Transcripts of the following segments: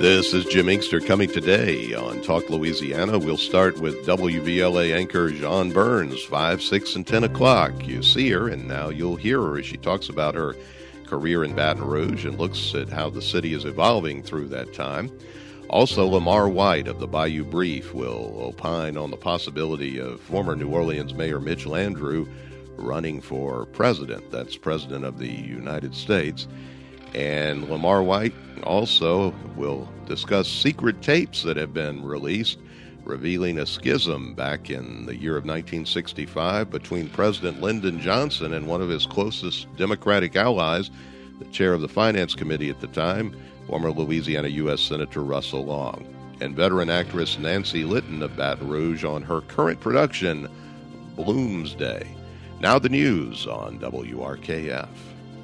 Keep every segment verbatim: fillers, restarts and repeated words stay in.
This is Jim Inkster coming today on Talk Louisiana. We'll start with W V L A anchor John Burns, five, six, and ten o'clock. You see her, and now you'll hear her as she talks about her career in Baton Rouge and looks at how the city is evolving through that time. Also, Lamar White of the Bayou Brief will opine on the possibility of former New Orleans Mayor Mitch Landrieu running for president. That's president of the United States. And Lamar White also will discuss secret tapes that have been released, revealing a schism back in the year of nineteen sixty-five between President Lyndon Johnson and one of his closest Democratic allies, the chair of the Finance Committee at the time, former Louisiana U S Senator Russell Long, and veteran actress Nancy Litton of Baton Rouge on her current production, Bloomsday. Now the news on W R K F.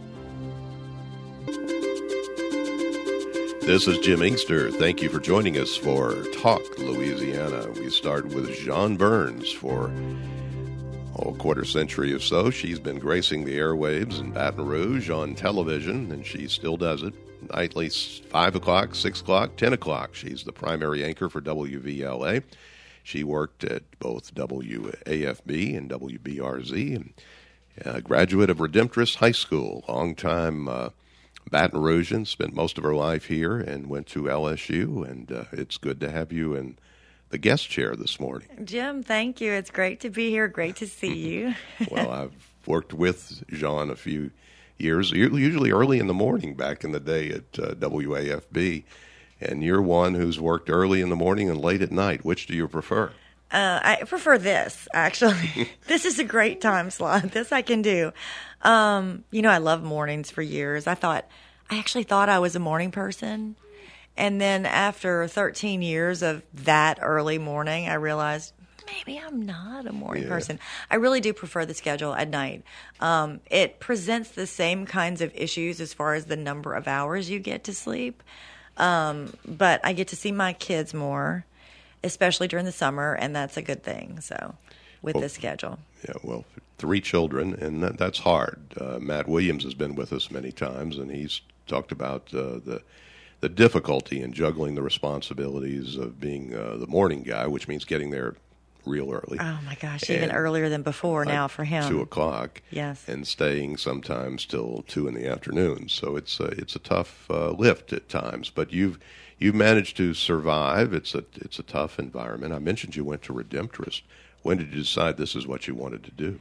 This is Jim Inkster. Thank you for joining us for Talk Louisiana. We start with John Burns for oh, a quarter century or so. She's been gracing the airwaves in Baton Rouge on television, and she still does it. Nightly five o'clock, six o'clock, ten o'clock. She's the primary anchor for W V L A. She worked at both W A F B and W B R Z, and a graduate of Redemptorist High School, longtime uh, Baton Rougean, spent most of her life here and went to L S U, and uh, it's good to have you in the guest chair this morning. Jim, thank you. It's great to be here. Great to see you. Well, I've worked with Jean a few years, usually early in the morning back in the day at uh, W A F B, and you're one who's worked early in the morning and late at night. Which do you prefer? Uh, I prefer this, actually. This is a great time slot. This I can do. Um, you know, I love mornings for years. I thought, I actually thought I was a morning person. And then after thirteen years of that early morning, I realized maybe I'm not a morning yeah. person. I really do prefer the schedule at night. Um, it presents the same kinds of issues as far as the number of hours you get to sleep. Um, but I get to see my kids more, especially during the summer, and that's a good thing. So, with well, the schedule. Yeah, well, three children, and that, that's hard. Uh, Matt Williams has been with us many times, and he's talked about uh, the the difficulty in juggling the responsibilities of being uh, the morning guy, which means getting there real early. Oh, my gosh, and even earlier than before like now for him. Two o'clock. Yes. And staying sometimes till two in the afternoon. So it's a, it's a tough uh, lift at times, but you've You've managed to survive. It's a it's a tough environment. I mentioned you went to Redemptorist. When did you decide this is what you wanted to do?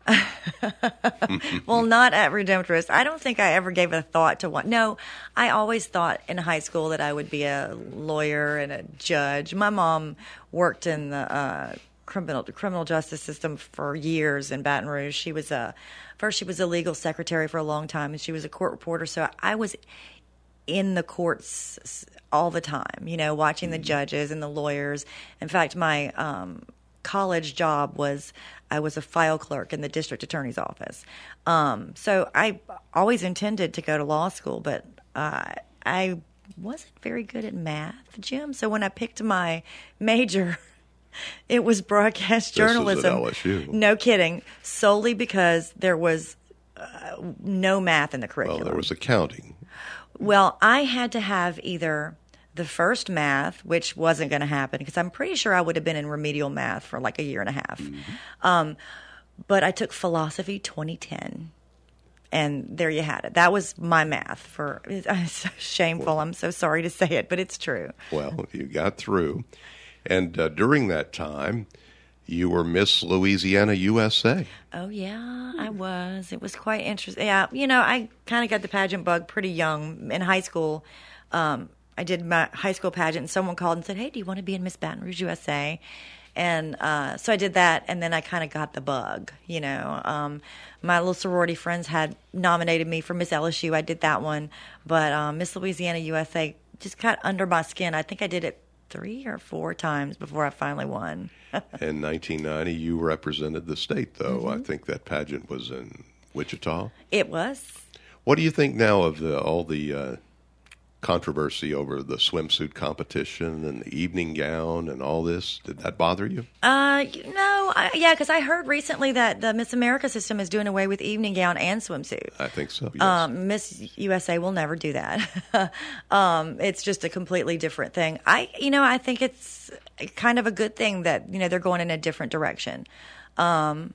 Well, not at Redemptorist. I don't think I ever gave a thought to what. No, I always thought in high school that I would be a lawyer and a judge. My mom worked in the uh, criminal criminal justice system for years in Baton Rouge. She was a first she was a legal secretary for a long time, and she was a court reporter. So I was in the courts all the time, you know, watching the judges and the lawyers. In fact, my um, college job was I was a file clerk in the district attorney's office. Um, so I always intended to go to law school, but uh, I wasn't very good at math, Jim. So when I picked my major, it was broadcast journalism. This is at L S U. No kidding. Solely because there was uh, no math in the curriculum. Well, there was accounting. Well, I had to have either the first math, which wasn't going to happen because I'm pretty sure I would have been in remedial math for like a year and a half. Mm-hmm. Um, but I took philosophy twenty ten, and there you had it. That was my math. For it's so shameful. Well, I'm so sorry to say it, but it's true. Well, you got through. And uh, during that time, you were Miss Louisiana U S A. Oh, yeah, I was. It was quite interesting. Yeah, you know, I kind of got the pageant bug pretty young. In high school, um, I did my high school pageant, and someone called and said, hey, do you want to be in Miss Baton Rouge U S A? And uh, so I did that, and then I kind of got the bug, you know. Um, my little sorority friends had nominated me for Miss L S U. I did that one. But um, Miss Louisiana U S A just got under my skin. I think I did it three or four times before I finally won. In nineteen ninety, you represented the state, though. Mm-hmm. I think that pageant was in Wichita. It was. What do you think now of the, all the uh, controversy over the swimsuit competition and the evening gown and all this. Did that bother you? Uh, no, I, yeah, because I heard recently that the Miss America system is doing away with evening gown and swimsuit. I think so, yes. Um, Miss U S A will never do that. um, it's just a completely different thing. I, you know, I think it's kind of a good thing that, you know, they're going in a different direction. Um,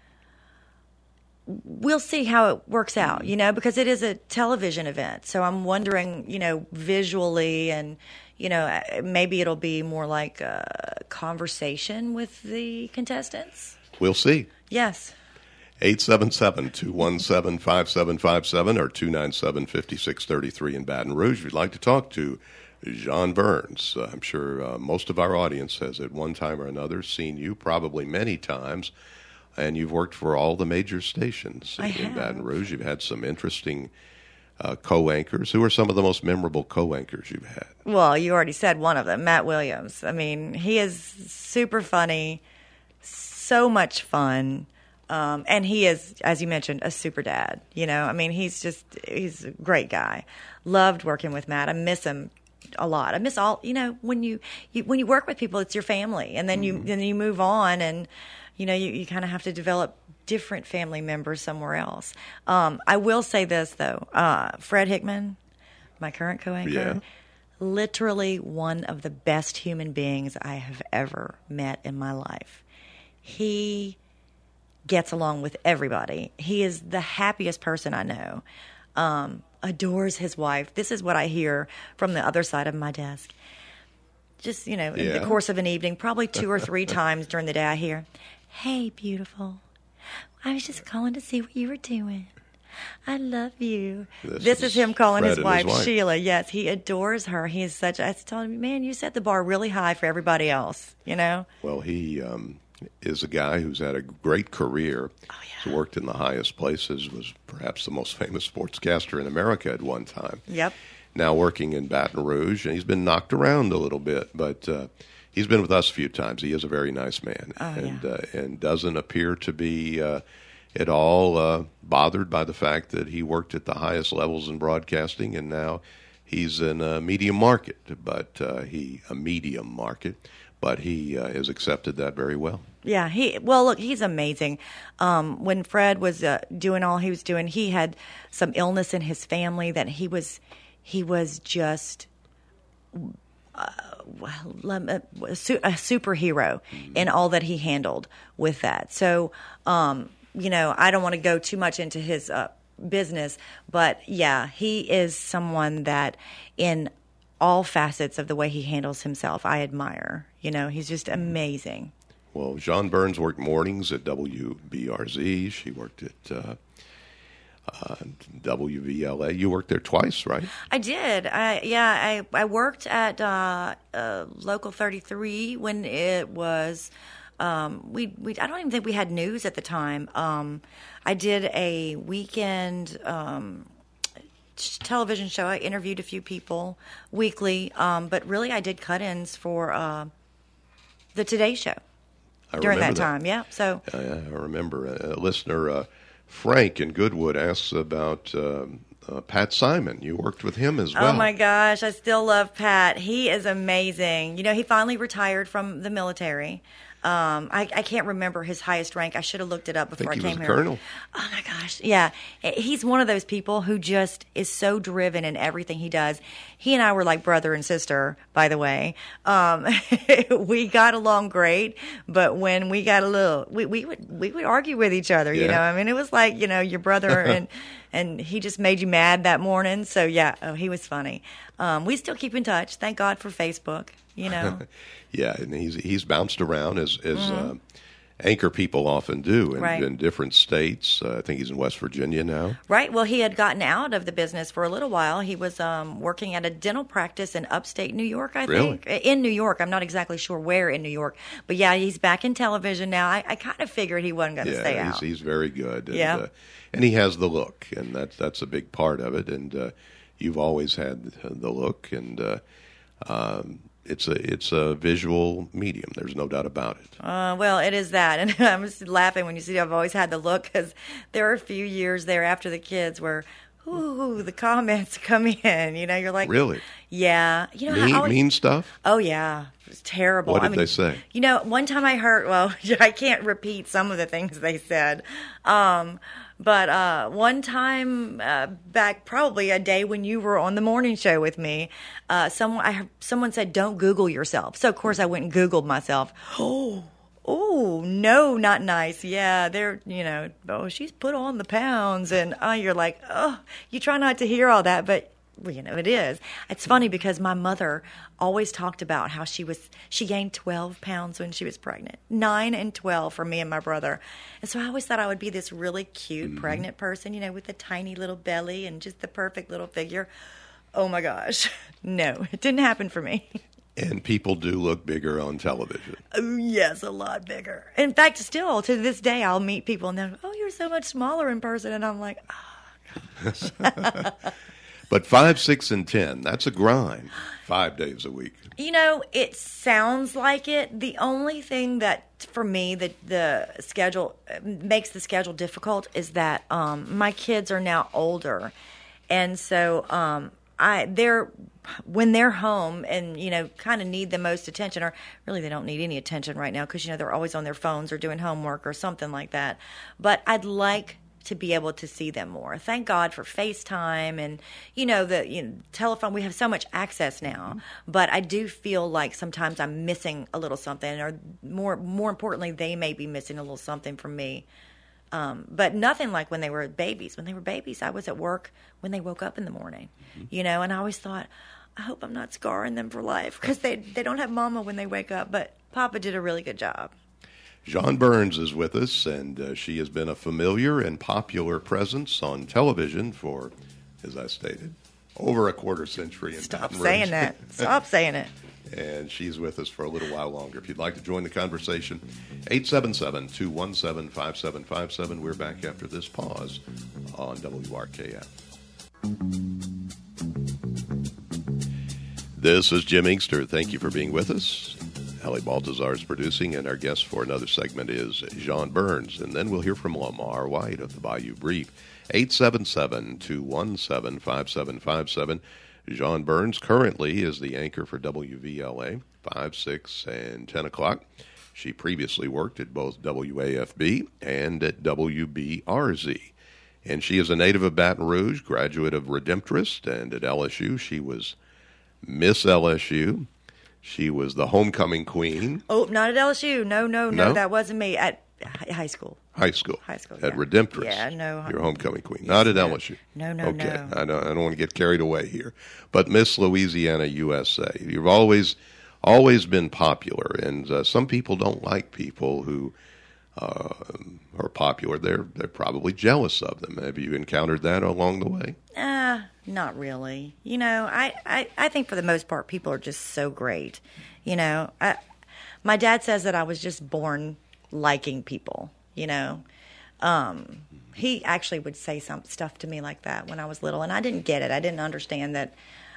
we'll see how it works out, you know, because it is a television event. So I'm wondering, you know, visually and, you know, maybe it'll be more like a conversation with the contestants. We'll see. Yes. eight seven seven, two one seven, five seven five seven or two nine seven, five six three three in Baton Rouge. If you'd like to talk to John Burns, uh, I'm sure uh, most of our audience has at one time or another seen you, probably many times. And you've worked for all the major stations I in have. Baton Rouge. You've had some interesting uh, co-anchors. Who are some of the most memorable co-anchors you've had? Well, you already said one of them, Matt Williams. I mean, he is super funny, so much fun. Um, and he is, as you mentioned, a super dad. You know, I mean, he's just, he's a great guy. Loved working with Matt. I miss him a lot. I miss all, you know, when you, you when you work with people, it's your family. And then you, mm-hmm. then you move on and, you know, you, you kind of have to develop different family members somewhere else. Um, I will say this, though. Uh, Fred Hickman, my current co-anchor, yeah. literally one of the best human beings I have ever met in my life. He gets along with everybody. He is the happiest person I know. Um, adores his wife. This is what I hear from the other side of my desk. Just, you know, in yeah. the course of an evening, probably two or three times during the day, I hear, "Hey, beautiful. I was just calling to see what you were doing. I love you." This, this is, is him calling his wife, his wife Sheila. Yes, he adores her. He is such. I told him, man, you set the bar really high for everybody else. You know. Well, he um, is a guy who's had a great career. Oh, yeah. He's worked in the highest places. Was perhaps the most famous sportscaster in America at one time. Yep. Now working in Baton Rouge, and he's been knocked around a little bit, but. Uh, He's been with us a few times. He is a very nice man, oh, and yeah. uh, and doesn't appear to be uh, at all uh, bothered by the fact that he worked at the highest levels in broadcasting, and now he's in a medium market, but uh, he a medium market, but he uh, has accepted that very well. Yeah, he well, look, he's amazing. Um, when Fred was uh, doing all he was doing, he had some illness in his family that he was he was just. Uh, a superhero mm-hmm. in all that he handled with that. So, um, you know, I don't want to go too much into his uh, business, but yeah, he is someone that in all facets of the way he handles himself, I admire. You know, he's just amazing. Well, John Burns worked mornings at W B R Z. She worked at uh, Uh, W V L A. You worked there twice, right? I did. I yeah. I I worked at uh, uh, Local thirty-three when it was. Um, we we I don't even think we had news at the time. Um, I did a weekend um, television show. I interviewed a few people weekly, um, but really I did cut-ins for uh, the Today Show I during that, that time. Yeah. So uh, I remember a, a listener. Uh, Frank in Goodwood asks about um, uh, Pat Simon. You worked with him as well. Oh, my gosh. I still love Pat. He is amazing. You know, he finally retired from the military. Um, I, I can't remember his highest rank. I should have looked it up before I, think I he came was here. A colonel. Oh my gosh, yeah. He's one of those people who just is so driven in everything he does. He and I were like brother and sister, by the way. Um, we got along great, but when we got a little, we, we would we would argue with each other. You yeah. know, I mean, it was like you know your brother and. And he just made you mad that morning. So, yeah, oh, he was funny. Um, we still keep in touch. Thank God for Facebook, you know. Yeah, and he's he's bounced around as, as mm-hmm. uh, anchor people often do in, right. in different states. Uh, I think he's in West Virginia now. Right. Well, he had gotten out of the business for a little while. He was um, working at a dental practice in upstate New York, I really? think. In New York. I'm not exactly sure where in New York. But, yeah, he's back in television now. I, I kind of figured he wasn't going to yeah, stay he's, out. he's very good. And, yeah. Uh, and he has the look, and that's, that's a big part of it. And uh, you've always had the look, and uh, um, it's a it's a visual medium. There's no doubt about it. Uh, well, it is that. And I'm just laughing when you see I've always had the look because there were a few years there after the kids where ooh, the comments come in. You know, you're like, really? Yeah. You know, mean, I always, mean stuff? Oh, yeah. It was terrible. What did I mean, they say? You know, one time I heard, well, I can't repeat some of the things they said. Um, but uh, one time uh, back, probably a day when you were on the morning show with me, uh, someone I, someone said, don't Google yourself. So, of course, I went and Googled myself. Oh, oh, no, not nice. Yeah, they're, you know, oh, she's put on the pounds. And oh, you're like, oh, you try not to hear all that, but well, you know, it is. It's funny because my mother always talked about how she was, she gained twelve pounds when she was pregnant, nine and twelve for me and my brother. And so I always thought I would be this really cute mm-hmm. pregnant person, you know, with a tiny little belly and just the perfect little figure. Oh my gosh. No, it didn't happen for me. And people do look bigger on television. Oh, yes, a lot bigger. In fact, still to this day, I'll meet people and they're like, oh, you're so much smaller in person. And I'm like, oh, gosh. But five, six, and ten, that's a grind, five days a week. You know, it sounds like it. The only thing that, for me, the, the schedule makes the schedule difficult is that um, my kids are now older. And so um, I they're when they're home and, you know, kind of need the most attention, or really they don't need any attention right now because, you know, they're always on their phones or doing homework or something like that. But I'd like to be able to see them more. Thank God for FaceTime and, you know, the you know, telephone. We have so much access now. But I do feel like sometimes I'm missing a little something, or more more importantly, they may be missing a little something from me. Um, but nothing like when they were babies. When they were babies, I was at work when they woke up in the morning, mm-hmm. you know, and I always thought, I hope I'm not scarring them for life because they, they don't have mama when they wake up. But Papa did a really good job. John Burns is with us, and uh, she has been a familiar and popular presence on television for, as I stated, over a quarter century. In Stop saying that. Stop saying it. And she's with us for a little while longer. If you'd like to join the conversation, eight seven seven, two one seven, five seven five seven. We're back after this pause on W R K F. This is Jim Inkster. Thank you for being with us. Hallie Baltazar is producing, and our guest for another segment is John Burns. And then we'll hear from Lamar White of the Bayou Brief. eight seven seven, two one seven, five seven five seven. John Burns currently is the anchor for W V L A, five, six, and ten o'clock. She previously worked at both W A F B and at W B R Z. And she is a native of Baton Rouge, graduate of Redemptorist, and at L S U she was Miss L S U. She was the homecoming queen. Oh, not at L S U. No, no, no, no? that wasn't me. At high school. High school. High school, At yeah. Redemptorist. Yeah, no. Your homecoming queen. Yes, not at no. L S U. No, no, okay. no. I don't, I don't want to get carried away here. But Miss Louisiana, U S A. You've always always been popular, and uh, some people don't like people who uh, are popular. They're, they're probably jealous of them. Have you encountered that along the way? Uh, not really. You know, I, I, I think for the most part, people are just so great. You know, I, my dad says that I was just born liking people, you know. Um, he actually would say some stuff to me like that when I was little, and I didn't get it. I didn't understand that,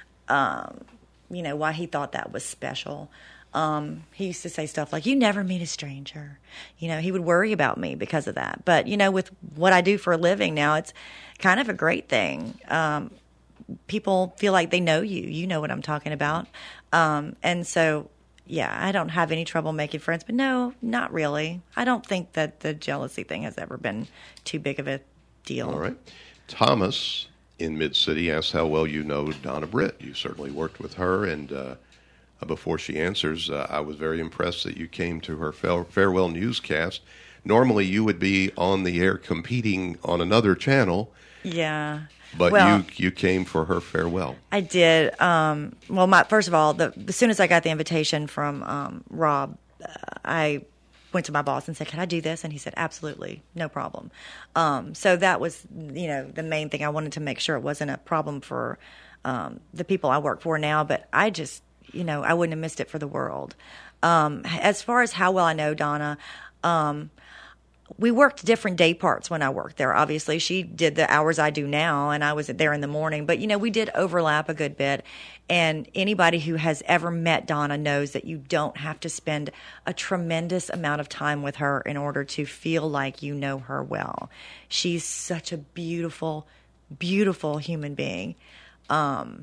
um, you know, why he thought that was special. Um, he used to say stuff like, you never meet a stranger. You know, he would worry about me because of that. But, you know, with what I do for a living now, it's kind of a great thing. Um, people feel like they know you. You know what I'm talking about. Um, and so, yeah, I don't have any trouble making friends. But no, not really. I don't think that the jealousy thing has ever been too big of a deal. All right. Thomas in Mid-City asks how well you know Donna Britt. You certainly worked with her, and uh, before she answers, uh, I was very impressed that you came to her farewell newscast. Normally, you would be on the air competing on another channel. Yeah. But well, you you came for her farewell. I did. Um, well, my, first of all, the, as soon as I got the invitation from um, Rob, uh, I went to my boss and said, can I do this? And he said, absolutely, no problem. Um, so that was, you know, the main thing. I wanted to make sure it wasn't a problem for um, the people I work for now, but I just, you know, I wouldn't have missed it for the world. Um, as far as how well I know Donna, um, we worked different day parts when I worked there. Obviously, she did the hours I do now, and I was there in the morning. But, you know, we did overlap a good bit. And anybody who has ever met Donna knows that you don't have to spend a tremendous amount of time with her in order to feel like you know her well. She's such a beautiful, beautiful human being. Um,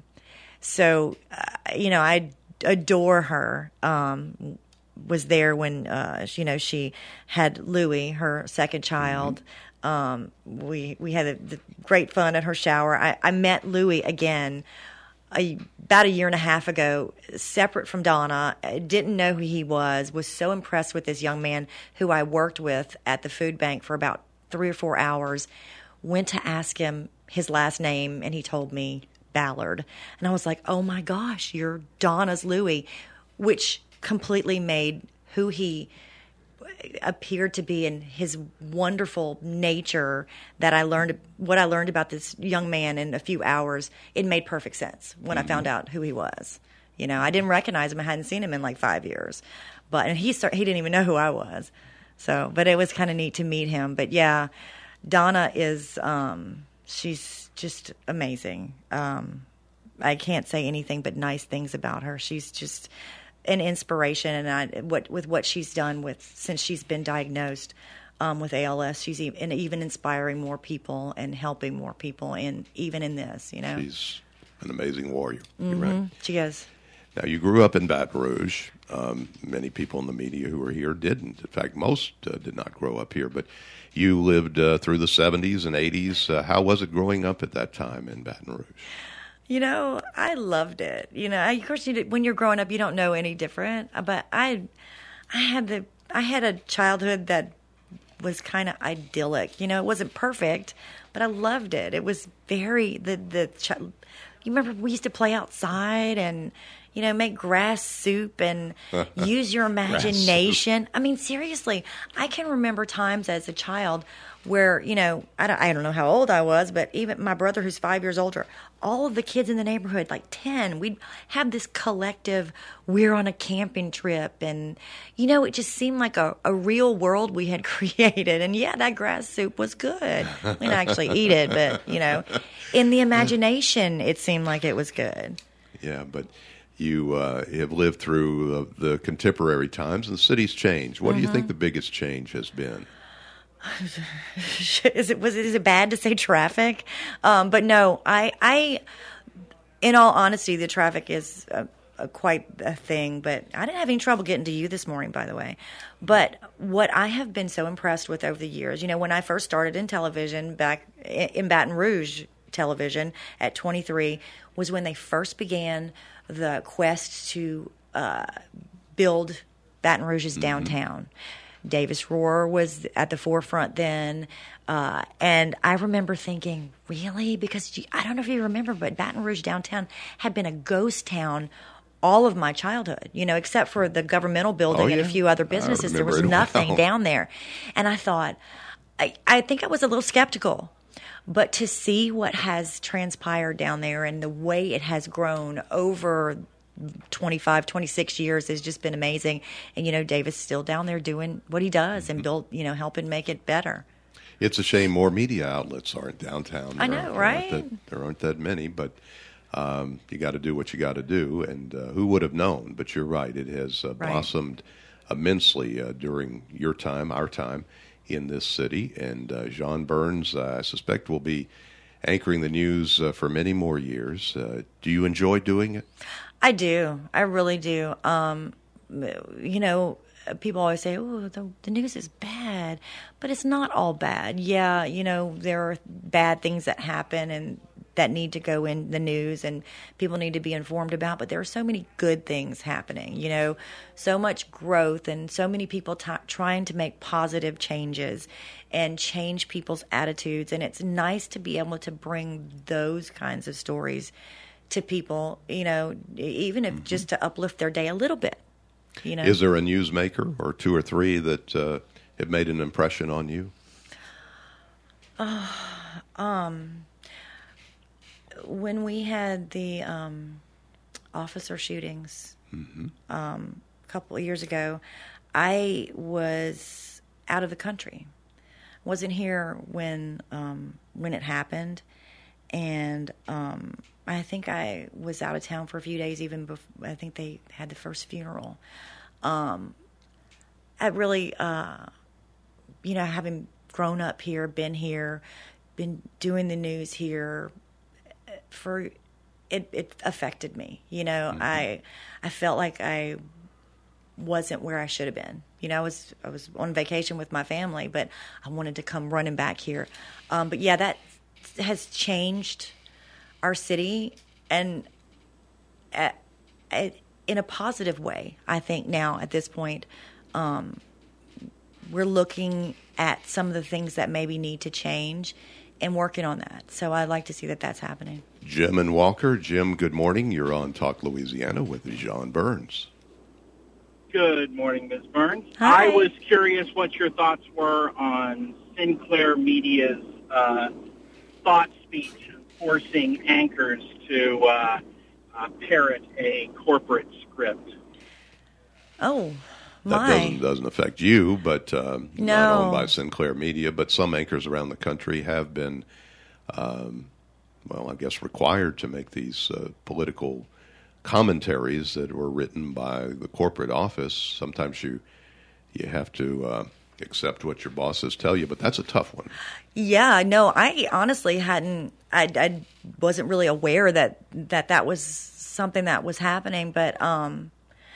so, uh, you know, I adore her. Um, was there when, uh, you know, she had Louie, her second child. Mm-hmm. Um, we, we had a, the great fun at her shower. I, I met Louie again a, about a year and a half ago, separate from Donna. I didn't know who he was, was so impressed with this young man who I worked with at the food bank for about three or four hours. Went to ask him his last name, and he told me Ballard. And I was like, oh my gosh, you're Donna's Louie, which completely made who he appeared to be and his wonderful nature that I learned, what I learned about this young man in a few hours, it made perfect sense when mm-hmm. I found out who he was. You know, I didn't recognize him. I hadn't seen him in like five years. But, and he start, he didn't even know who I was. So, but it was kind of neat to meet him. But yeah, Donna is, um, she's just amazing. Um, I can't say anything but nice things about her. She's just an inspiration, and I, what with what she's done with since she's been diagnosed um, with A L S, she's even, even inspiring more people and helping more people, in even in this, you know. She's an amazing warrior. Mm-hmm. You're right. She is. Now, you grew up in Baton Rouge. Um, many people in the media who are here didn't. In fact, most uh, did not grow up here. But you lived uh, through the seventies and eighties. Uh, how was it growing up at that time in Baton Rouge? You know, I loved it. You know, I, of course, you, when you're growing up, you don't know any different. But I, I had the, I had a childhood that was kind of idyllic. You know, it wasn't perfect, but I loved it. It was very the the. Ch- you remember we used to play outside and, you know, make grass soup and use your imagination. I mean, seriously, I can remember times as a child where, you know, I don't, I don't know how old I was, but even my brother who's five years older, all of the kids in the neighborhood, like ten, we'd have this collective, we're on a camping trip. And, you know, it just seemed like a, a real world we had created. And yeah, that grass soup was good. We didn't actually eat it, but, you know, in the imagination, it seemed like it was good. Yeah, but you uh, have lived through uh, the contemporary times, and the city's changed. What mm-hmm. do you think the biggest change has been? is it was it is it bad to say traffic? Um, but no, I I in all honesty, the traffic is a, a quite a thing. But I didn't have any trouble getting to you this morning, by the way. But what I have been so impressed with over the years, you know, when I first started in television back in Baton Rouge television at twenty-three, was when they first began the quest to uh, build Baton Rouge's mm-hmm. downtown. Davis Rohr was at the forefront then. Uh, and I remember thinking, really? Because you, I don't know if you remember, but Baton Rouge downtown had been a ghost town all of my childhood, you know, except for the governmental building oh, yeah. and a few other businesses. There was nothing well. down there. And I thought, I, I think I was a little skeptical. But to see what has transpired down there and the way it has grown over twenty-five, twenty-six years has just been amazing. And, you know, Davis still down there doing what he does and build, you know, helping make it better. It's a shame more media outlets aren't downtown. I know, there right? Aren't that, there aren't that many, but um, you got to do what you got to do. And uh, who would have known? But you're right. It has uh, right. blossomed immensely uh, during your time, our time in this city. And uh, John Burns, uh, I suspect, will be anchoring the news uh, for many more years. Uh, do you enjoy doing it? I do. I really do. Um, you know, people always say, oh, the, the news is bad, but it's not all bad. Yeah, you know, there are bad things that happen and that need to go in the news and people need to be informed about, but there are so many good things happening, you know, so much growth and so many people t- trying to make positive changes and change people's attitudes. And it's nice to be able to bring those kinds of stories to people, you know, even if mm-hmm. just to uplift their day a little bit, you know. Is there a newsmaker or two or three that uh, have made an impression on you? Uh, um, when we had the um, officer shootings mm-hmm. um, a couple of years ago, I was out of the country. Wasn't here when um, when it happened, and um, I think I was out of town for a few days even before I think they had the first funeral. Um, I really, uh, you know, having grown up here, been here, been doing the news here for it, it affected me. You know, mm-hmm. I I felt like I wasn't where I should have been. You know, I was I was on vacation with my family, but I wanted to come running back here. Um, but yeah, that has changed our city, and at, at, in a positive way. I think now at this point, um, we're looking at some of the things that maybe need to change and working on that. So I'd like to see that that's happening. Jim and Walker. Jim, good morning. You're on Talk Louisiana with John Burns. Good morning, Miz Burns. Hi. I was curious what your thoughts were on Sinclair Media's uh, thought speech forcing anchors to uh, uh, parrot a corporate script. Oh, That my. doesn't, doesn't affect you, but um, No. not owned by Sinclair Media. But some anchors around the country have been, um, well, I guess required to make these uh, political commentaries that were written by the corporate office. Sometimes you you have to uh, accept what your bosses tell you, but that's a tough one. Yeah, no, I honestly hadn't, I, I wasn't really aware that, that that was something that was happening, but um,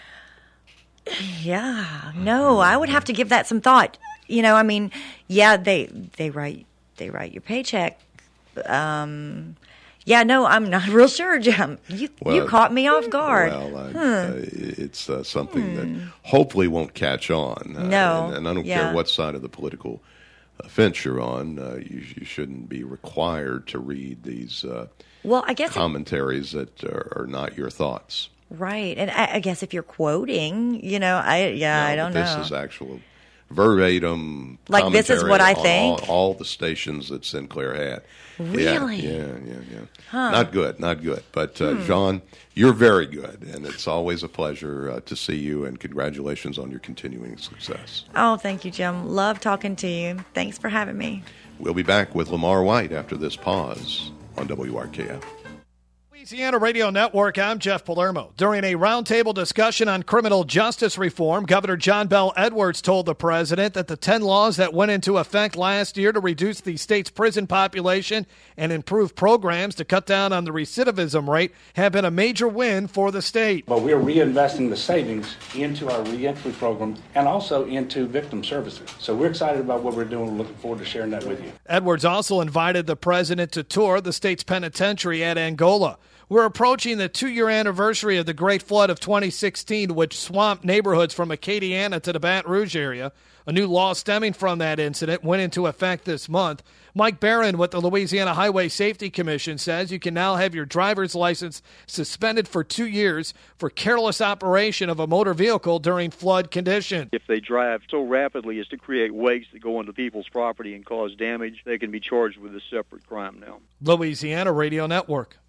yeah, no, I would have to give that some thought. You know, I mean, yeah, they they write they write your paycheck. Um, yeah, no, I'm not real sure, Jim. You Well, you caught me off guard. Well, uh, Hmm. uh, it's uh, something that hopefully won't catch on. Uh, No, and, and I don't yeah. care what side of the political uh, fence you're on. Uh, you, you shouldn't be required to read these uh, Well, I guess it- commentaries that are, are not your thoughts. right, and I, I guess if you're quoting, you know, I yeah, No, I don't but this know. is actual verbatim. Like, this is commentary what I on think? All, all the stations that Sinclair had. Really? Yeah, yeah, yeah. yeah. Not good, not good. But uh, John, you're very good, and it's always a pleasure uh, to see you. And congratulations on your continuing success. Oh, thank you, Jim. Love talking to you. Thanks for having me. We'll be back with Lamar White after this pause on W R K F. Louisiana Radio Network, I'm Jeff Palermo. During a roundtable discussion on criminal justice reform, Governor John Bell Edwards told the president that the ten laws that went into effect last year to reduce the state's prison population and improve programs to cut down on the recidivism rate have been a major win for the state. But we are reinvesting the savings into our reentry program and also into victim services. So we're excited about what we're doing. We're looking forward to sharing that with you. Edwards also invited the president to tour the state's penitentiary at Angola. We're approaching the two-year anniversary of the Great Flood of twenty sixteen, which swamped neighborhoods from Acadiana to the Baton Rouge area. A new law stemming from that incident went into effect this month. Mike Barron with the Louisiana Highway Safety Commission says you can now have your driver's license suspended for two years for careless operation of a motor vehicle during flood conditions. If they drive so rapidly as to create wakes that go onto people's property and cause damage, they can be charged with a separate crime now. Louisiana Radio Network.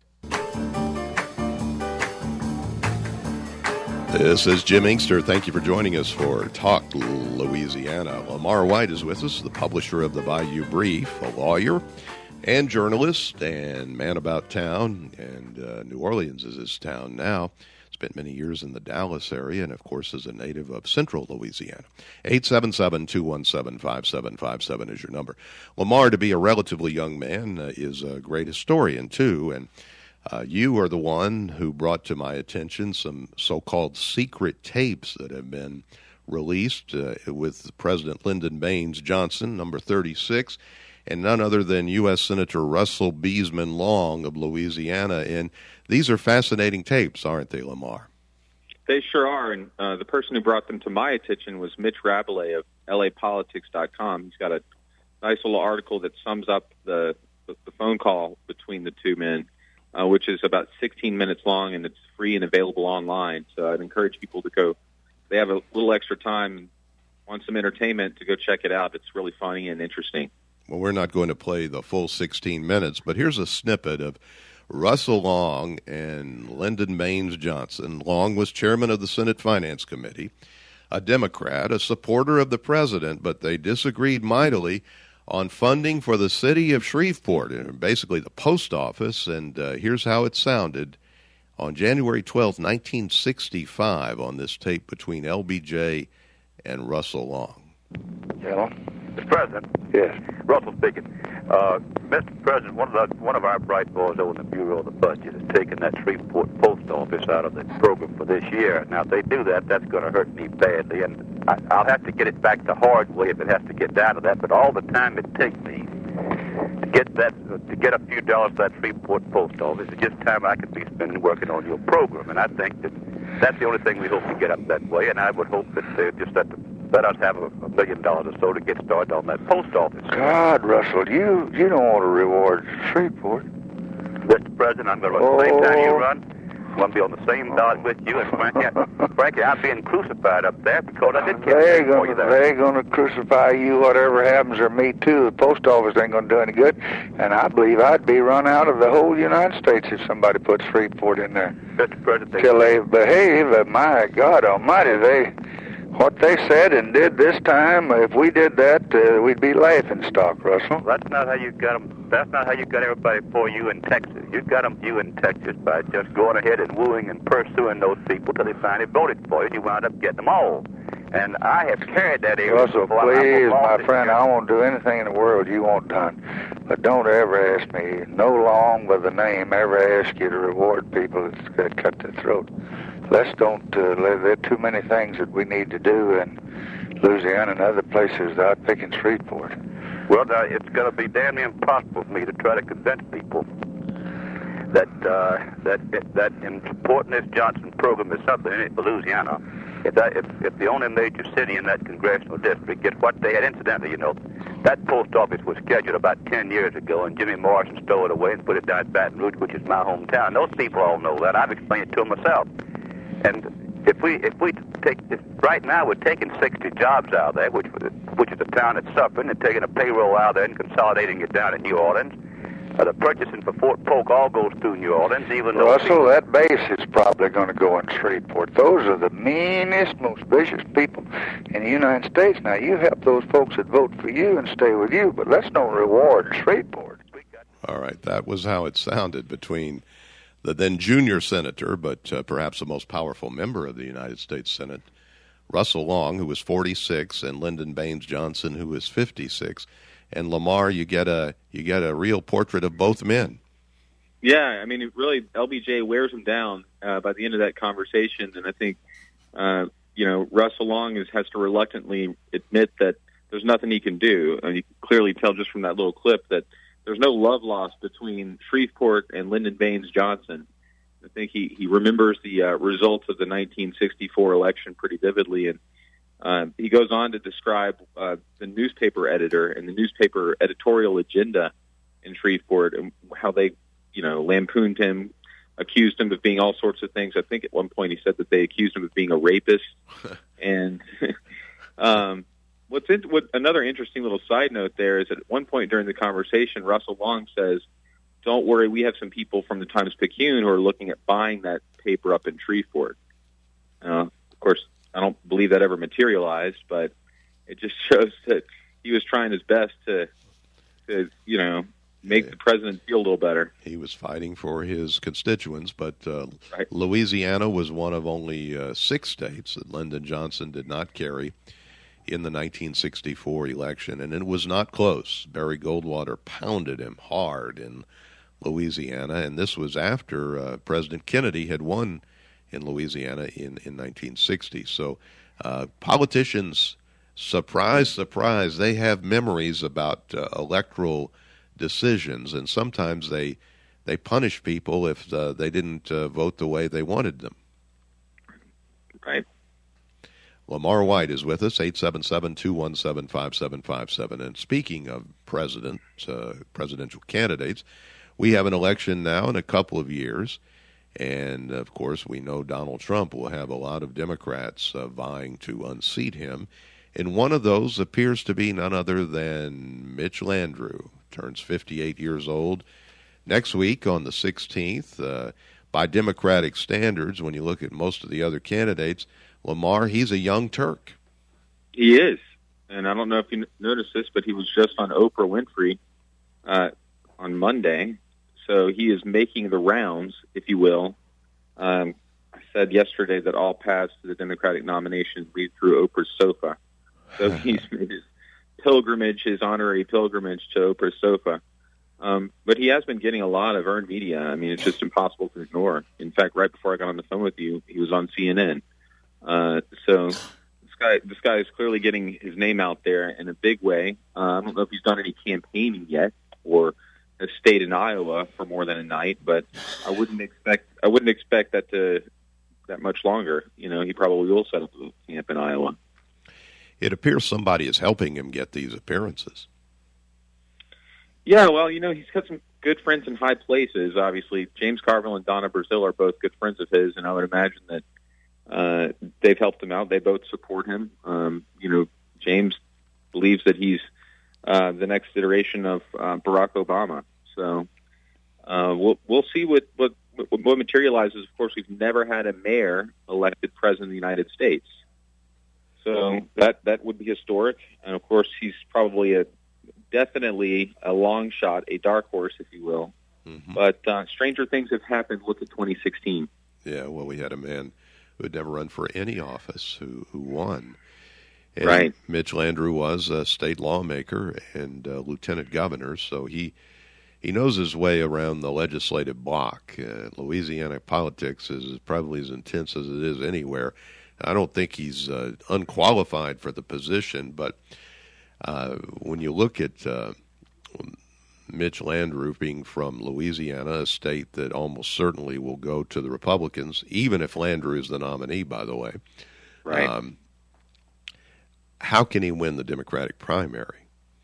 This is Jim Inkster. Thank you for joining us for Talk Louisiana. Lamar White is with us, the publisher of the Bayou Brief, a lawyer and journalist and man about town, and uh, New Orleans is his town now. Spent many years in the Dallas area and, of course, is a native of central Louisiana. eight seven seven, two one seven, five seven five seven is your number. Lamar, to be a relatively young man, uh, is a great historian, too, and Uh, you are the one who brought to my attention some so-called secret tapes that have been released uh, with President Lyndon Baines Johnson, number thirty-six, and none other than U S Senator Russell Beesman Long of Louisiana. And these are fascinating tapes, aren't they, Lamar? They sure are, and uh, the person who brought them to my attention was Mitch Rabelais of L A politics dot com. He's got a nice little article that sums up the, the, the phone call between the two men. Uh, which is about sixteen minutes long, and it's free and available online. So I'd encourage people to go. They have a little extra time, want some entertainment, to go check it out. It's really funny and interesting. Well, we're not going to play the full sixteen minutes, but here's a snippet of Russell Long and Lyndon Baines Johnson. Long was chairman of the Senate Finance Committee, a Democrat, a supporter of the president, but they disagreed mightily on funding for the city of Shreveport, basically the post office, and uh, here's how it sounded on January twelfth, nineteen sixty-five, on this tape between L B J and Russell Long. Hello? Mister President. Yes. Russell speaking. Uh, Mister President, one of the, one of our bright boys over in the Bureau of the Budget has taken that Shreveport Post Office out of the program for this year. Now, if they do that, that's going to hurt me badly, and I, I'll have to get it back to Hardway if it has to get down to that. But all the time it takes me to get that to get a few dollars to that Shreveport Post Office is just time I could be spending working on your program, and I think that that's the only thing we hope to get up that way. And I would hope that they just let the let us have a, a million dollars or so to get started on that post office. God, Russell, you you don't want to reward Shreveport. Mister President, I'm going to run the same time you run. I'm going to be on the same ballot with you. And frankly, frankly, I'm being crucified up there because I did They're campaign for you gonna, there. they're going to crucify you, whatever happens, or me too. The post office ain't going to do any good. And I believe I'd be run out of the whole United States if somebody puts Shreveport in there. Mister President, Till they behave, uh, my God almighty, they... What they said and did this time, if we did that, uh, we'd be laughing stock, Russell. That's not how you got them. That's not how you got everybody for you in Texas. You got them you in Texas by just going ahead and wooing and pursuing those people till they finally voted for you, and you wound up getting them all. And I have carried that area. Russell, please, my friend, year. I won't do anything in the world you want done. But don't ever ask me, no long with a name, ever ask you to reward people that's going to cut their throat. Let's don't, uh, there are too many things that we need to do in Louisiana and other places without picking Shreveport. Well, now, it's going to be damn near impossible for me to try to convince people that uh, that that in supporting this Johnson program is something in it for Louisiana. If, that, if, if the only major city in that congressional district gets what they had, incidentally, you know, that post office was scheduled about ten years ago, and Jimmy Morrison stole it away and put it down at Baton Rouge, which is my hometown. Those people all know that. I've explained it to them myself. And if we if we take if right now we're taking sixty jobs out of there, which which is a town that's suffering, and taking a payroll out of there and consolidating it down in New Orleans. Uh, the purchasing for Fort Polk all goes through New Orleans, even though... Russell, that base is probably going to go in Shreveport. Those are the meanest, most vicious people in the United States. Now, you help those folks that vote for you and stay with you, but let's don't reward Shreveport. All right, that was how it sounded between the then junior senator, but uh, perhaps the most powerful member of the United States Senate, Russell Long, who was forty-six, and Lyndon Baines Johnson, who was fifty-six. And Lamar, you get a you get a real portrait of both men. Yeah, I mean, it really, L B J wears him down uh, by the end of that conversation, and I think, uh, you know, Russell Long is, has to reluctantly admit that there's nothing he can do. And you can clearly tell just from that little clip that there's no love lost between Shreveport and Lyndon Baines Johnson. I think he, he remembers the uh, results of the nineteen sixty-four election pretty vividly, and Uh, he goes on to describe uh, the newspaper editor and the newspaper editorial agenda in Shreveport and how they, you know, lampooned him, accused him of being all sorts of things. I think at one point he said that they accused him of being a rapist. and um, what's in, what another interesting little side note there is that at one point during the conversation, Russell Long says, "Don't worry, we have some people from the Times-Picayune who are looking at buying that paper up in Shreveport." Uh, of course, I don't believe that ever materialized, but it just shows that he was trying his best to, to you know, make yeah. the president feel a little better. He was fighting for his constituents, but uh, right. Louisiana was one of only uh, six states that Lyndon Johnson did not carry in the nineteen sixty-four election, and it was not close. Barry Goldwater pounded him hard in Louisiana, and this was after uh, President Kennedy had won in Louisiana in, in nineteen sixty. So uh, politicians, surprise, surprise, they have memories about uh, electoral decisions, and sometimes they they punish people if uh, they didn't uh, vote the way they wanted them. Right. Lamar White is with us, eight seven seven, two one seven, five seven five seven. And speaking of president, uh, presidential candidates, we have an election now in a couple of years. And, of course, we know Donald Trump will have a lot of Democrats uh, vying to unseat him. And one of those appears to be none other than Mitch Landrieu. Turns fifty-eight years old next week on the sixteenth. Uh, by Democratic standards, when you look at most of the other candidates, Lamar, he's a young Turk. He is. And I don't know if you noticed this, but he was just on Oprah Winfrey uh, on Monday. So he is making the rounds, if you will. Um, I said yesterday that all paths to the Democratic nomination lead through Oprah's sofa. So he's made his pilgrimage, his honorary pilgrimage to Oprah's sofa. Um, but he has been getting a lot of earned media. I mean, it's just impossible to ignore. In fact, right before I got on the phone with you, he was on C N N. Uh, so this guy, this guy is clearly getting his name out there in a big way. Uh, I don't know if he's done any campaigning yet or has stayed in Iowa for more than a night, but I wouldn't expect I wouldn't expect that to that much longer. You know, he probably will set up a camp in Iowa. It appears somebody is helping him get these appearances. Yeah, well, you know, he's got some good friends in high places. Obviously, James Carville and Donna Brazile are both good friends of his, and I would imagine that uh, they've helped him out. They both support him. Um, you know, James believes that he's uh, the next iteration of uh, Barack Obama. So uh, we'll we'll see what, what what materializes. Of course, we've never had a mayor elected president of the United States, so that that would be historic. And of course, he's probably a definitely a long shot, a dark horse, if you will. Mm-hmm. But uh, stranger things have happened. Look at twenty sixteen. Yeah, well, we had a man who had never run for any office who, who won. And right. Mitch Landrieu was a state lawmaker and uh, lieutenant governor, so he he knows his way around the legislative block. Uh, Louisiana politics is probably as intense as it is anywhere. I don't think he's uh, unqualified for the position, but Uh, when you look at uh, Mitch Landrieu being from Louisiana, a state that almost certainly will go to the Republicans, even if Landrieu is the nominee, by the way, right? Um, how can he win the Democratic primary?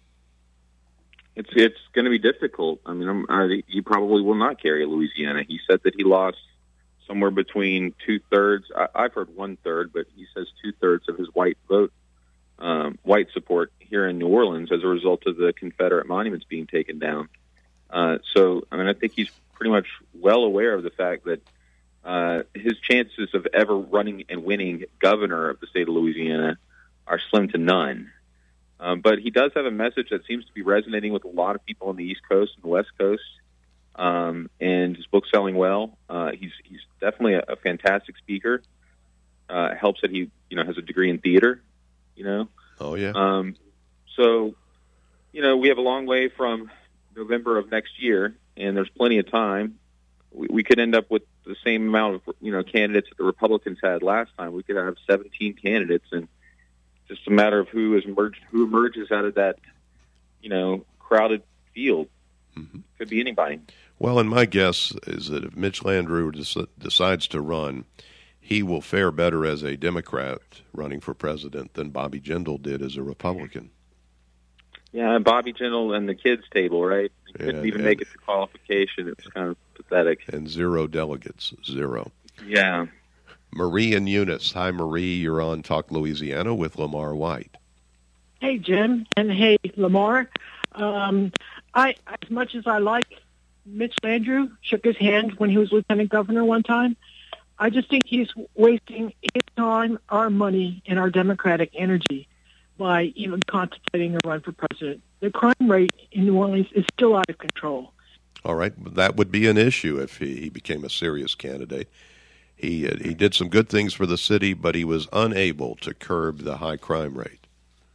It's it's going to be difficult. I mean, I'm, I, he probably will not carry Louisiana. He said that he lost somewhere between two thirds. I, I've heard one third, but he says two thirds of his white vote. Um, white support here in New Orleans as a result of the Confederate monuments being taken down. Uh, so, I mean, I think he's pretty much well aware of the fact that uh, his chances of ever running and winning governor of the state of Louisiana are slim to none. Um, but he does have a message that seems to be resonating with a lot of people on the East Coast and the West Coast, um, and his book's selling well. Uh, he's he's definitely a, a fantastic speaker. Uh, it helps that he you know has a degree in theater. You know. Oh yeah. Um, so, you know, we have a long way from November of next year, and there's plenty of time. We, we could end up with the same amount of you know candidates that the Republicans had last time. We could have seventeen candidates, and just a matter of who is emerged, who emerges out of that, you know, crowded field. Mm-hmm. Could be anybody. Well, and my guess is that if Mitch Landrieu des- decides to run, he will fare better as a Democrat running for president than Bobby Jindal did as a Republican. Yeah, Bobby Jindal and the kids table, right? He couldn't and, even and, make it to qualification. It was kind of pathetic. And zero delegates, zero. Yeah. Marie and Eunice. Hi, Marie. You're on Talk Louisiana with Lamar White. Hey, Jim, and hey, Lamar. Um, I, as much as I like Mitch Landrieu, shook his hand when he was lieutenant governor one time, I just think he's wasting his time, our money, and our democratic energy by even contemplating a run for president. The crime rate in New Orleans is still out of control. All right. That would be an issue if he, he became a serious candidate. He, uh, he did some good things for the city, but he was unable to curb the high crime rate.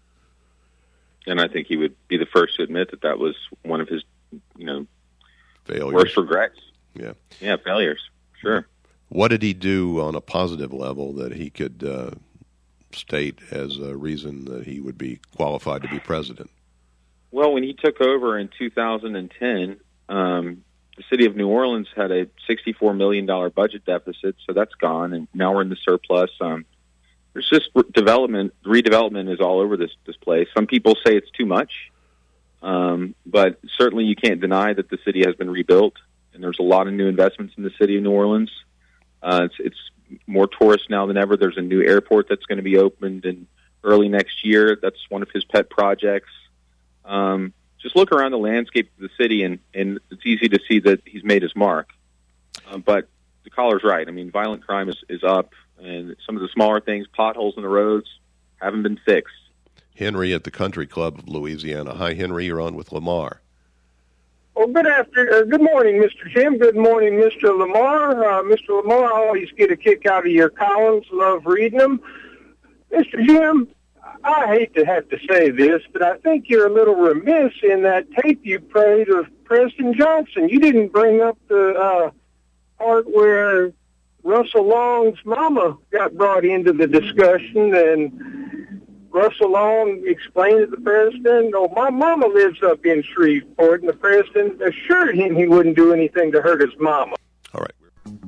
And I think he would be the first to admit that that was one of his, you know, failures. Worst regrets. Yeah. Yeah, failures. Sure. What did he do on a positive level that he could uh, state as a reason that he would be qualified to be president? Well, when he took over in two thousand ten, um, the city of New Orleans had a sixty-four million dollars budget deficit, so that's gone, and now we're in the surplus. Um, there's just development, redevelopment is all over this, this place. Some people say it's too much, um, but certainly you can't deny that the city has been rebuilt, and there's a lot of new investments in the city of New Orleans. Uh, it's, it's more tourists now than ever. There's a new airport that's going to be opened in early next year. That's one of his pet projects. Um, just look around the landscape of the city, and, and it's easy to see that he's made his mark. Uh, but the caller's right. I mean, violent crime is, is up, and some of the smaller things, potholes in the roads, haven't been fixed. Henry at the Country Club of Louisiana. Hi, Henry. You're on with Lamar. Well, good after, uh, good morning, Mister Jim. Good morning, Mister Lamar. Uh, Mister Lamar, I always get a kick out of your columns. Love reading them. Mister Jim, I hate to have to say this, but I think you're a little remiss in that tape you played of President Johnson. You didn't bring up the uh, part where Russell Long's mama got brought into the discussion, and Russell Long explained to the president, oh, my mama lives up in Shreveport, and the president assured him he wouldn't do anything to hurt his mama. All right.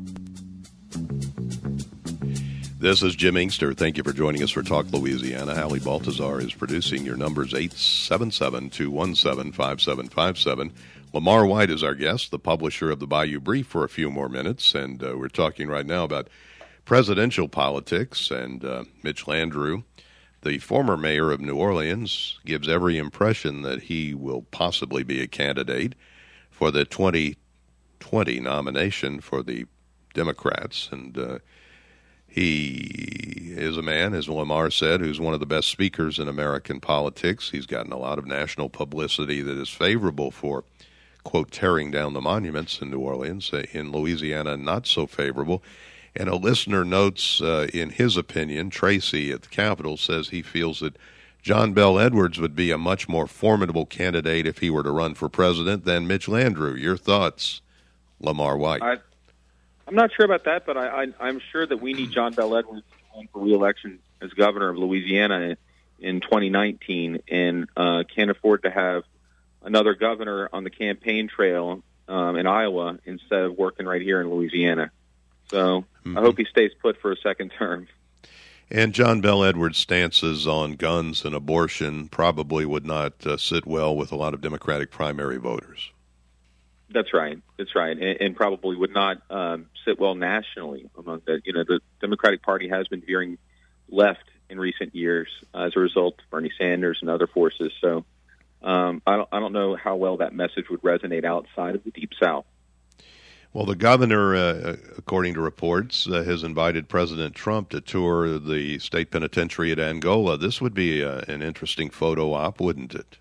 This is Jim Inkster. Thank you for joining us for Talk Louisiana. Hallie Baltazar is producing. Your number's eight seven seven, two one seven, five seven five seven. Lamar White is our guest, the publisher of the Bayou Brief, for a few more minutes. And uh, we're talking right now about presidential politics. And uh, Mitch Landrieu, the former mayor of New Orleans, gives every impression that he will possibly be a candidate for the twenty twenty nomination for the Democrats. And uh, he is a man, as Lamar said, who's one of the best speakers in American politics. He's gotten a lot of national publicity that is favorable for, quote, tearing down the monuments in New Orleans. In Louisiana, not so favorable. And a listener notes, uh, in his opinion, Tracy at the Capitol says he feels that John Bel Edwards would be a much more formidable candidate if he were to run for president than Mitch Landrieu. Your thoughts, Lamar White? I, I'm not sure about that, but I, I, I'm sure that we need John Bel Edwards to run for re-election as governor of Louisiana in twenty nineteen, and uh, can't afford to have another governor on the campaign trail um, in Iowa instead of working right here in Louisiana. So mm-hmm. I hope he stays put for a second term. And John Bel Edwards' stances on guns and abortion probably would not uh, sit well with a lot of Democratic primary voters. That's right. That's right, and, and probably would not um, sit well nationally among the. You know, the Democratic Party has been veering left in recent years uh, as a result of Bernie Sanders and other forces. So um, I don't. I don't know how well that message would resonate outside of the Deep South. Well, the governor, uh, according to reports, uh, has invited President Trump to tour the state penitentiary at Angola. This would be uh, an interesting photo op, wouldn't it?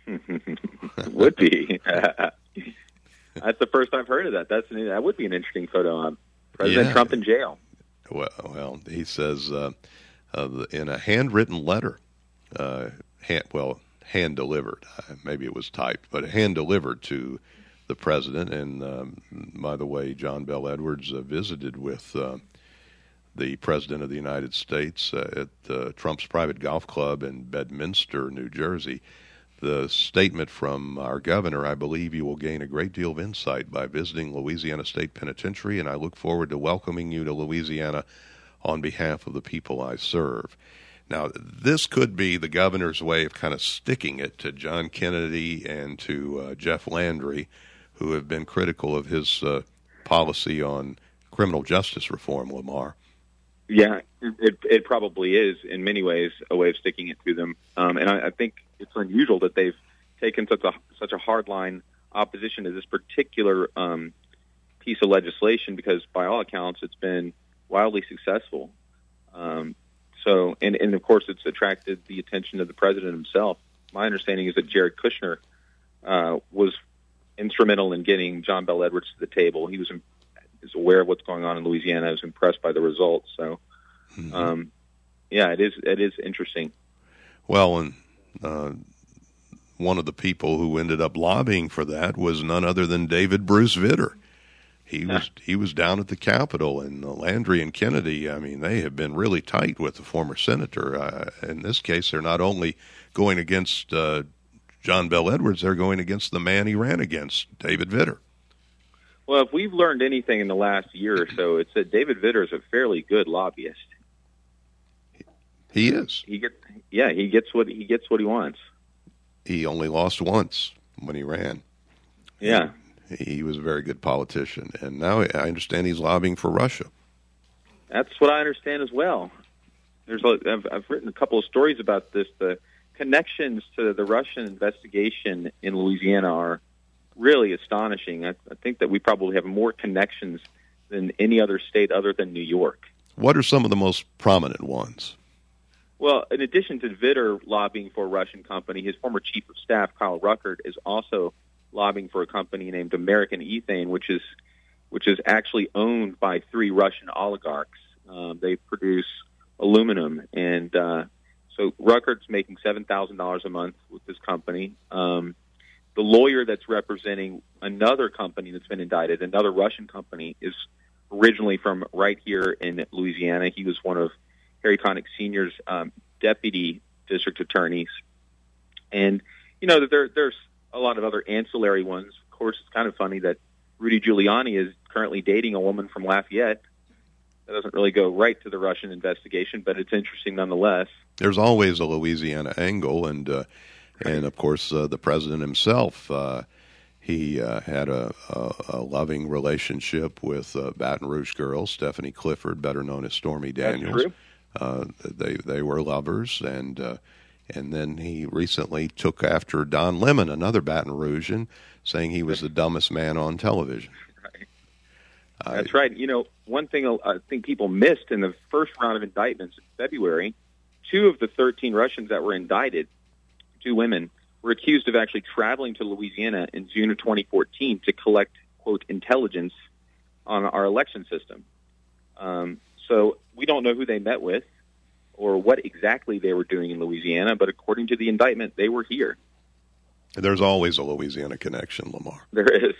It would be. That's the first I've heard of that. That's an, that would be an interesting photo op. President yeah. Trump in jail. Well, well, he says uh, uh, in a handwritten letter, uh, hand, well, hand delivered. Uh, maybe it was typed, but hand delivered to the president. And um, by the way, John Bel Edwards uh, visited with uh, the president of the United States uh, at uh, Trump's private golf club in Bedminster, New Jersey. The statement from our governor, I believe you will gain a great deal of insight by visiting Louisiana State Penitentiary, and I look forward to welcoming you to Louisiana on behalf of the people I serve. Now, this could be the governor's way of kind of sticking it to John Kennedy and to uh, Jeff Landry, who have been critical of his uh, policy on criminal justice reform, Lamar. Yeah, it, it probably is, in many ways, a way of sticking it to them. Um, and I, I think it's unusual that they've taken such a such a hardline opposition to this particular um, piece of legislation, because by all accounts it's been wildly successful. Um, so, and, and of course it's attracted the attention of the president himself. My understanding is that Jared Kushner uh, was instrumental in getting John Bel Edwards to the table. He was, is aware of what's going on in Louisiana. I was impressed by the results. So, mm-hmm. um, yeah, it is it is interesting. Well, and Uh, one of the people who ended up lobbying for that was none other than David Bruce Vitter. He was he was down at the Capitol, and uh, Landry and Kennedy, I mean, they have been really tight with the former senator. Uh, in this case, they're not only going against uh, John Bel Edwards, they're going against the man he ran against, David Vitter. Well, if we've learned anything in the last year or so, it's that David Vitter is a fairly good lobbyist. He is. He gets, yeah, he gets what he gets what he wants. He only lost once when he ran. Yeah, he, he was a very good politician, and now I understand he's lobbying for Russia. That's what I understand as well. There's, a, I've, I've written a couple of stories about this. The connections to the Russian investigation in Louisiana are really astonishing. I, I think that we probably have more connections than any other state other than New York. What are some of the most prominent ones? Well, in addition to Vitter lobbying for a Russian company, his former chief of staff, Kyle Ruckert, is also lobbying for a company named American Ethane, which is which is actually owned by three Russian oligarchs. Um, they produce aluminum, and uh, So Ruckert's making seven thousand dollars a month with this company. Um, the lawyer that's representing another company that's been indicted, another Russian company, is originally from right here in Louisiana. He was one of Harry Connick Senior's um, deputy district attorneys. And, you know, there, there's a lot of other ancillary ones. Of course, it's kind of funny that Rudy Giuliani is currently dating a woman from Lafayette. That doesn't really go right to the Russian investigation, but it's interesting nonetheless. There's always a Louisiana angle, and, uh, and of course, uh, the president himself, uh, he uh, had a, a, a loving relationship with uh, Baton Rouge girl, Stephanie Clifford, better known as Stormy Daniels. That's true. Uh, they they were lovers, and uh, and then he recently took after Don Lemon, another Baton Rougean, saying he was the dumbest man on television. Right. That's I, right. You know, one thing I think people missed in the first round of indictments in February, two of the thirteen Russians that were indicted, two women, were accused of actually traveling to Louisiana in June of twenty fourteen to collect, quote, intelligence on our election system. Um, so we don't know who they met with or what exactly they were doing in Louisiana, but according to the indictment, they were here. There's always a Louisiana connection, Lamar. There is.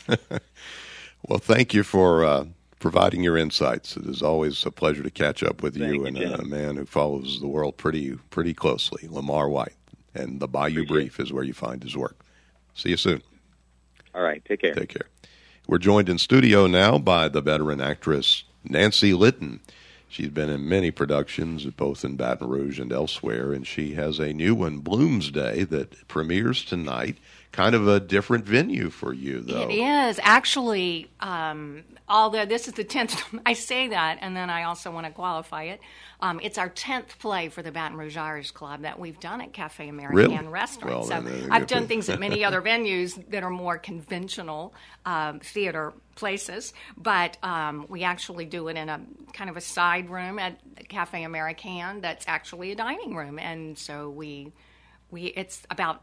Well, thank you for uh, providing your insights. It is always a pleasure to catch up with Thank you, you and Jim. a, a man who follows the world pretty pretty closely, Lamar White. And the Bayou Appreciate Brief is where you find his work. See you soon. All right. Take care. Take care. We're joined in studio now by the veteran actress Nancy Litton. She's been in many productions, both in Baton Rouge and elsewhere, and she has a new one, Bloomsday, that premieres tonight. Kind of a different venue for you, though. It is. Actually, um, although this is the tenth, I say that, and then I also want to qualify it. Um, it's our tenth play for the Baton Rouge Irish Club that we've done at Cafe American really? Restaurant. Well, so then, I've done things at many other venues that are more conventional um, theater places, but um, we actually do it in a kind of a side room at Cafe American that's actually a dining room, and so we we it's about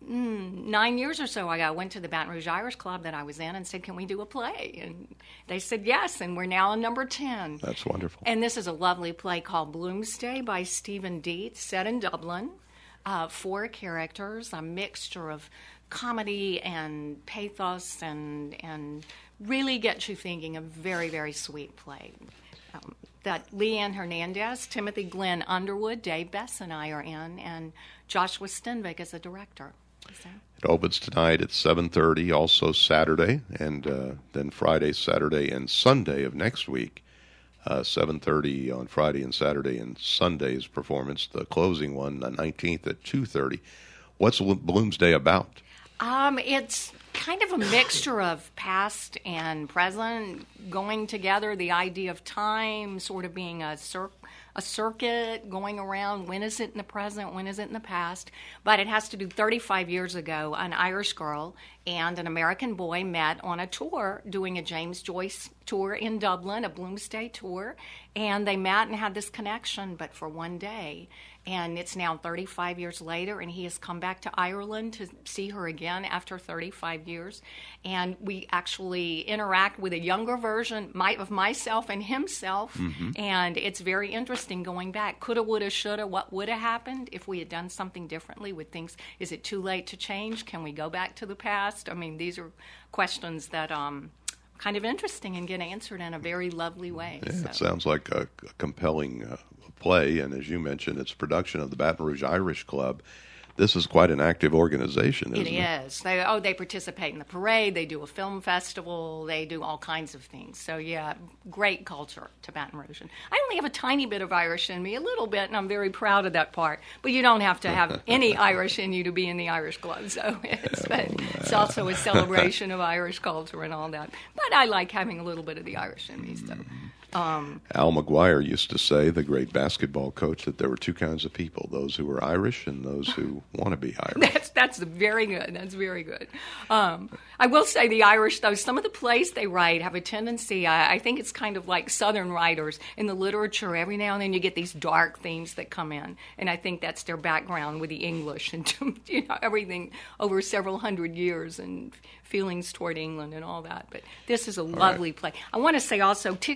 Mm, nine years or so ago, I went to the Baton Rouge Irish Club that I was in and said, can we do a play? And they said yes, and we're now on number ten. That's wonderful. And this is a lovely play called Bloomsday by Stephen Dietz, set in Dublin. Uh, four characters, a mixture of comedy and pathos, and and really gets you thinking. A very, very sweet play. Um, that Leanne Hernandez, Timothy Glenn Underwood, Dave Bess and I are in, and Joshua Stenvik is a director. So. It opens tonight at seven thirty, also Saturday, and uh, then Friday, Saturday, and Sunday of next week. Uh, seven thirty on Friday and Saturday, and Sunday's performance, the closing one, the nineteenth at two thirty. What's Bloomsday about? Um, it's kind of a mixture of past and present going together, the idea of time sort of being a cir- a circuit going around. When is it in the present? When is it in the past? But it has to do thirty-five years ago. An Irish girl and an American boy met on a tour doing a James Joyce tour in Dublin, a Bloomsday tour, and they met and had this connection, but for one day. And it's now thirty-five years later, and he has come back to Ireland to see her again after thirty-five years. And we actually interact with a younger version of myself and himself, mm-hmm. and it's very interesting going back. Coulda, woulda, shoulda, what would have happened if we had done something differently with things? Is it too late to change? Can we go back to the past? I mean, these are questions that um, kind of interesting and get answered in a very lovely way. Yeah, so. It sounds like a, a compelling uh, play, and as you mentioned, it's a production of the Baton Rouge Irish Club. This is quite an active organization, isn't it? It is. They, oh, they participate in the parade. They do a film festival. They do all kinds of things. So, yeah, great culture to Baton Rouge. And I only have a tiny bit of Irish in me, a little bit, and I'm very proud of that part. But you don't have to have any Irish in you to be in the Irish Club. So it's, but it's also a celebration of Irish culture and all that. But I like having a little bit of the Irish in me. So. Um, Al McGuire used to say, the great basketball coach, that there were two kinds of people, those who were Irish and those who want to be Irish. That's that's very good. That's very good. Um, I will say the Irish, though, some of the plays they write have a tendency, I, I think it's kind of like Southern writers in the literature. Every now and then you get these dark themes that come in, and I think that's their background with the English and you know everything over several hundred years and feelings toward England and all that. But this is a lovely right. play. I want to say also, tickets are only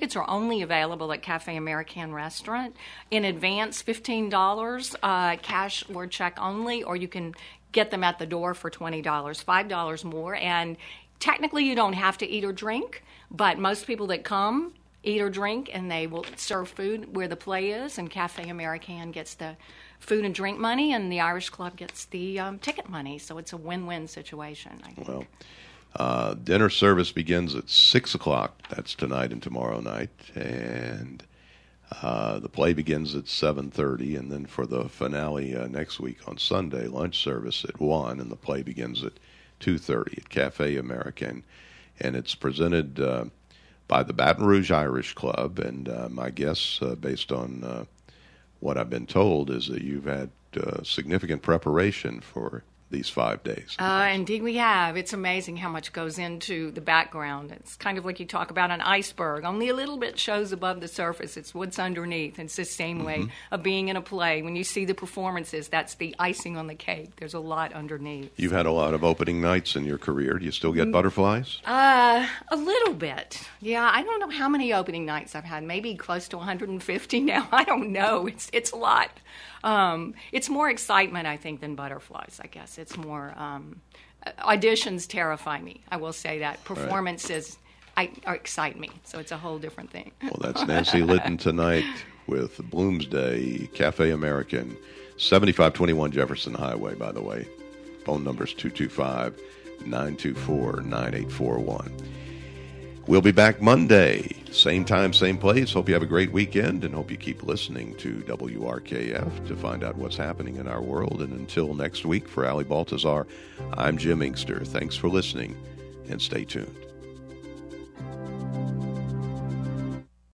only available at Cafe American Restaurant. In advance, fifteen dollars, uh, cash or check only, or you can get them at the door for twenty dollars, five dollars more. And technically you don't have to eat or drink, but most people that come eat or drink, and they will serve food where the play is, and Cafe American gets the food and drink money, and the Irish Club gets the um, ticket money. So it's a win-win situation, I think. Well, uh, dinner service begins at six o'clock. That's tonight and tomorrow night. And uh, the play begins at seven thirty. And then for the finale uh, next week on Sunday, lunch service at one, and the play begins at two thirty at Cafe American. And it's presented uh, by the Baton Rouge Irish Club. And uh, my guess, uh, based on uh, what I've been told, is that you've had uh, significant preparation for these five days. Uh, indeed we have. It's amazing how much goes into the background. It's kind of like you talk about an iceberg. Only a little bit shows above the surface. It's what's underneath. It's the same mm-hmm. way of being in a play. When you see the performances, that's the icing on the cake. There's a lot underneath. You've had a lot of opening nights in your career. Do you still get mm-hmm. butterflies? Uh, a little bit. Yeah, I don't know how many opening nights I've had. Maybe close to one hundred fifty now. I don't know. It's, it's a lot. Um, it's more excitement, I think, than butterflies, I guess. It's more, um, auditions terrify me, I will say that. Performances I, I, excite me, so it's a whole different thing. Well, that's Nancy Litton tonight with Bloomsday, Cafe American, seventy-five twenty-one Jefferson Highway, by the way. Phone number is two two five, nine two four, nine eight four one. We'll be back Monday, same time, same place. Hope you have a great weekend, and hope you keep listening to W R K F to find out what's happening in our world. And until next week, for Ali Baltazar, I'm Jim Inkster. Thanks for listening, and stay tuned.